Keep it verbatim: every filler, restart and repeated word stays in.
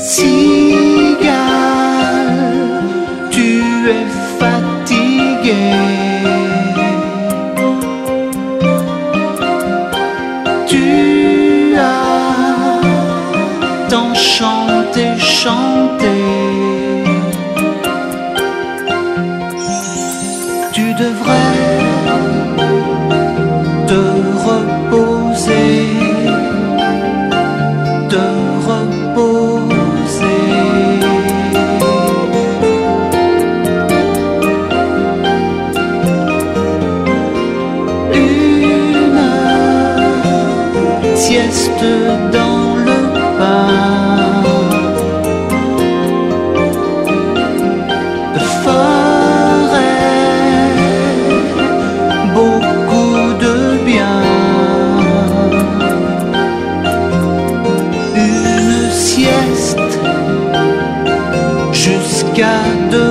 Cigale, tu es fatigué. Tu as tant chanté, chanté. Tu devrais te reposer, te reposer. Une sieste dans le pain ferait beaucoup de bien. Une sieste jusqu'à demain.